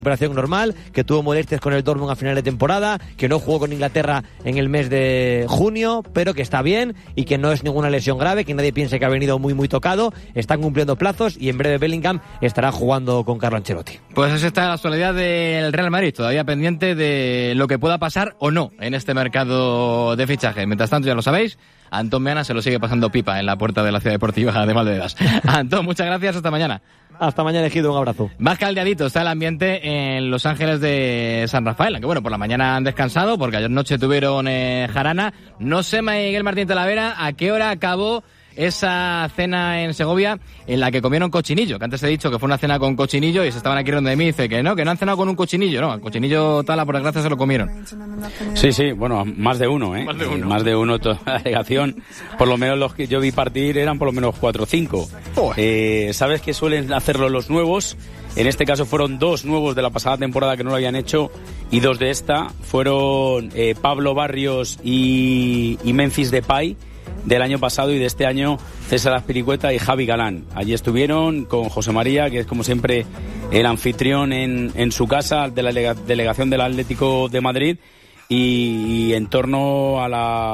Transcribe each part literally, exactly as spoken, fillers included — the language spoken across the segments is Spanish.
Operación normal, que tuvo molestias con el Dortmund a final de temporada, que no jugó con Inglaterra en el mes de junio, pero que está bien y que no es ninguna lesión grave, que nadie piense que ha venido muy muy tocado. Están cumpliendo plazos y en breve Bellingham estará jugando con Carlo Ancelotti. Pues esa está la actualidad del Real Madrid, todavía pendiente de lo que pueda pasar o no en este mercado de fichajes. Mientras tanto, ya lo sabéis, Antón Meana se lo sigue pasando pipa en la puerta de la Ciudad Deportiva de Valdebebas. Antón, muchas gracias, hasta mañana. Hasta mañana, Ejido, un abrazo. Más caldeadito está el ambiente en Los Ángeles de San Rafael, aunque bueno, por la mañana han descansado porque ayer noche tuvieron eh, jarana. No sé, Miguel Martín Talavera, a qué hora acabó esa cena en Segovia en la que comieron cochinillo, que antes he dicho que fue una cena con cochinillo y se estaban aquí donde mí, dice que no, que no han cenado con un cochinillo, no, el cochinillo Tala por desgracia se lo comieron. Sí, sí, bueno, más de uno, ¿eh? Más de uno. Más de uno toda la delegación, por lo menos los que yo vi partir eran por lo menos cuatro o cinco. Oh. Eh, ¿Sabes que suelen hacerlo los nuevos? En este caso fueron dos nuevos de la pasada temporada que no lo habían hecho y dos de esta fueron eh, Pablo Barrios y, y Memphis Depay del año pasado, y de este año César Azpilicueta y Javi Galán. Allí estuvieron con José María, que es como siempre el anfitrión en, en su casa de la delega, delegación del Atlético de Madrid, y, y en torno a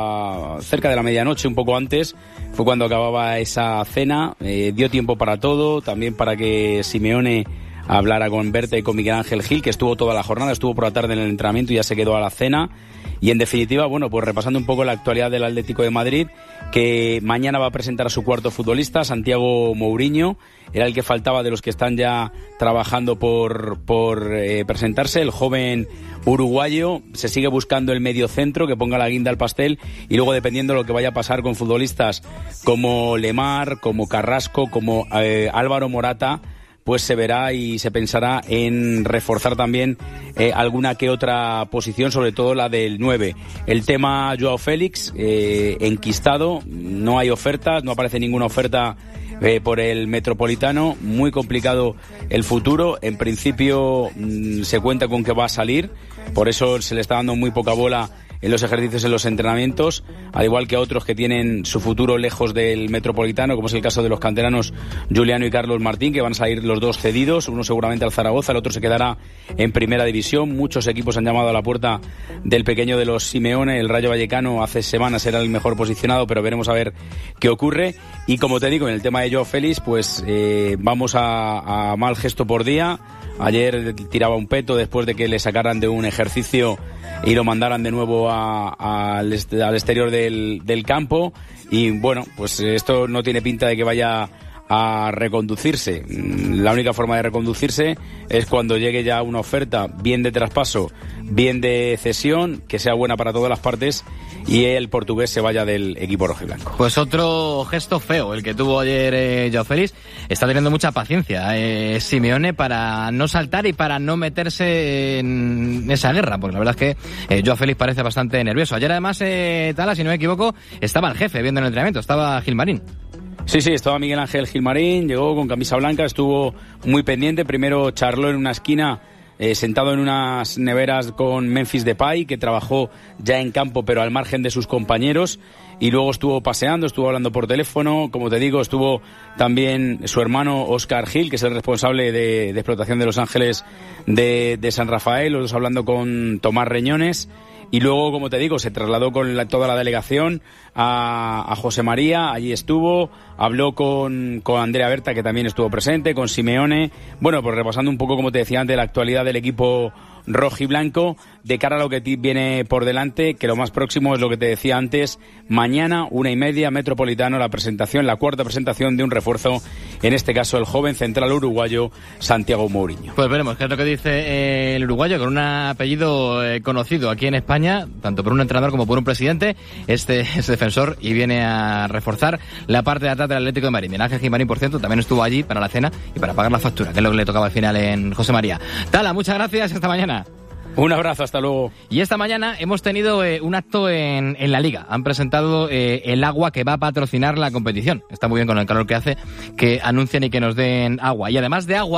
la cerca de la medianoche, un poco antes, fue cuando acababa esa cena. Eh, dio tiempo para todo, también para que Simeone hablara con Berta y con Miguel Ángel Gil, que estuvo toda la jornada, estuvo por la tarde en el entrenamiento y ya se quedó a la cena. Y en definitiva, bueno, pues repasando un poco la actualidad del Atlético de Madrid, que mañana va a presentar a su cuarto futbolista, Santiago Mourinho, era el que faltaba de los que están ya trabajando por, por eh, presentarse, el joven uruguayo. Se sigue buscando el mediocentro que ponga la guinda al pastel, y luego, dependiendo de lo que vaya a pasar con futbolistas como Lemar, como Carrasco, como eh, Álvaro Morata, pues se verá y se pensará en reforzar también eh, alguna que otra posición, sobre todo la del nueve. El tema Joao Félix, eh, enquistado, no hay ofertas, no aparece ninguna oferta eh, por el Metropolitano, muy complicado el futuro. En principio mmm, se cuenta con que va a salir, por eso se le está dando muy poca bola en los ejercicios, en los entrenamientos, al igual que a otros que tienen su futuro lejos del Metropolitano, como es el caso de los canteranos Juliano y Carlos Martín, que van a salir los dos cedidos, uno seguramente al Zaragoza, el otro se quedará en Primera División. Muchos equipos han llamado a la puerta del pequeño de los Simeone. El Rayo Vallecano hace semanas era el mejor posicionado, pero veremos a ver qué ocurre. Y como te digo, en el tema de Joao Félix, pues eh, vamos a, a mal gesto por día. Ayer tiraba un peto después de que le sacaran de un ejercicio y lo mandaran de nuevo a, a, al, est- al exterior del, del campo, y bueno, pues esto no tiene pinta de que vaya a reconducirse. La única forma de reconducirse es cuando llegue ya una oferta, bien de traspaso, bien de cesión, que sea buena para todas las partes, y el portugués se vaya del equipo rojiblanco. Pues otro gesto feo el que tuvo ayer eh, Joao Félix. Está teniendo mucha paciencia eh, Simeone para no saltar y para no meterse en esa guerra, porque la verdad es que eh, Joao Félix parece bastante nervioso. Ayer además, eh, Tala, si no me equivoco, estaba el jefe viendo el entrenamiento, estaba Gilmarín. Sí, sí, estaba Miguel Ángel Gilmarín, llegó con camisa blanca, estuvo muy pendiente. Primero charló en una esquina, eh, sentado en unas neveras con Memphis Depay, que trabajó ya en campo pero al margen de sus compañeros, y luego estuvo paseando, estuvo hablando por teléfono. Como te digo, estuvo también su hermano Óscar Gil, que es el responsable de, de explotación de Los Ángeles de, de San Rafael, los dos hablando con Tomás Reñones. Y luego, como te digo, se trasladó con la, toda la delegación a, a José María, allí estuvo, habló con, con Andrea Berta, que también estuvo presente, con Simeone. Bueno, pues repasando un poco, como te decía antes, la actualidad del equipo rojiblanco de cara a lo que viene por delante, que lo más próximo es lo que te decía antes: mañana, una y media, Metropolitano, la presentación, la cuarta presentación de un refuerzo, en este caso el joven central uruguayo Santiago Mourinho. Pues veremos qué es lo que dice eh, el uruguayo, con un apellido eh, conocido aquí en España, tanto por un entrenador como por un presidente. Este es defensor y viene a reforzar la parte de atrás del Atlético de Madrid. Miguel Ángel Gilmarín, por cierto, también estuvo allí para la cena y para pagar la factura, que es lo que le tocaba al final en José María. Tala, muchas gracias, hasta mañana. Un abrazo, hasta luego. Y esta mañana hemos tenido eh, un acto en, en la Liga. Han presentado eh, el agua que va a patrocinar la competición. Está muy bien con el calor que hace que anuncien y que nos den agua. Y además de agua,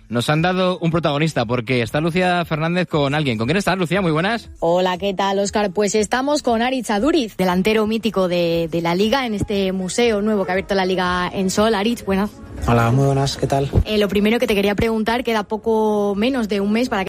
nos han dado un protagonista, porque está Lucía Fernández con alguien. ¿Con quién estás, Lucía? Muy buenas. Hola, ¿qué tal, Óscar? Pues estamos con Aritz Aduriz, delantero mítico de, de la Liga, en este museo nuevo que ha abierto la Liga en Sol. Aritz, buenas. Hola, muy buenas, ¿qué tal? Eh, lo primero que te quería preguntar, queda poco menos de un mes para que